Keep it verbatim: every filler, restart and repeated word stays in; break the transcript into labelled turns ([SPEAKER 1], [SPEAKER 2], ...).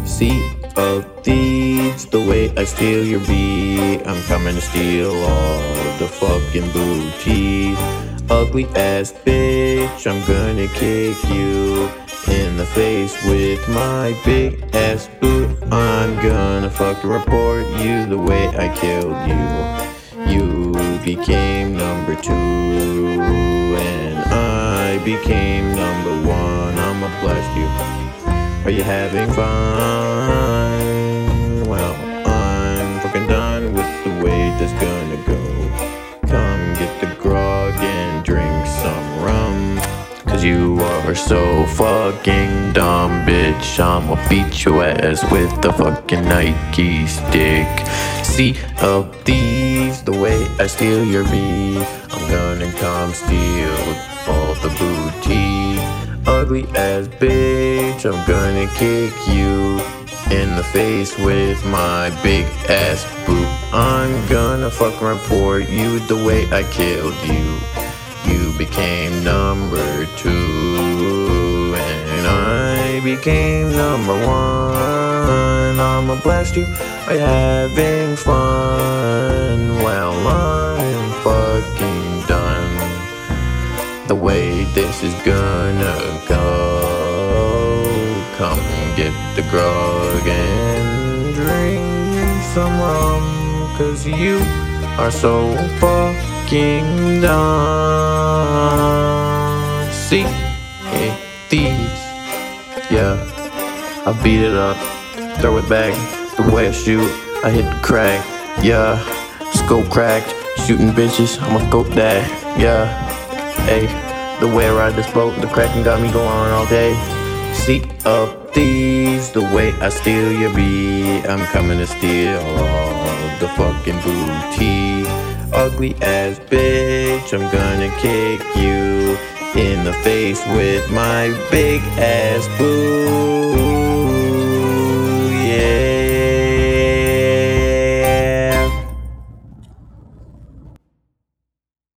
[SPEAKER 1] Sea of thieves, the way I steal your beat. I'm coming to steal all the fucking booty. Ugly ass bitch, I'm gonna kick you in the face with my big ass boot. I'm gonna fucking report you the way I killed you. You became number two and I became number one. I'ma blast you. Are you having fun? Well, I'm fucking done with the way that's gonna go. Come get the grog and drink some rum, cause you are so fucking dumb, bitch. I'ma beat your ass with the fucking Nike stick. Sea of thieves, the way I steal your beef. I'm gonna come steal all the booty. Ugly ass bitch, I'm gonna kick you in the face with my big ass boot. I'm gonna fucking report you the way I killed you. You became number two and I became number one. I'ma blast you. Are you having fun? Well, I'm fucking done the way this is gonna go. Come get the grog and drink some rum, cause you are so fucking dumb. See, hey, thieves, yeah, I beat it up, throw it back, the way I shoot, I hit the crack, yeah, scope cracked, shooting bitches, I'ma go that, yeah. Hey, the way I ride this boat, the cracking got me going on all day. Sea of thieves, the way I steal your beat. I'm coming to steal all the fucking booty. Ugly ass bitch, I'm gonna kick you in the face with my big ass boot.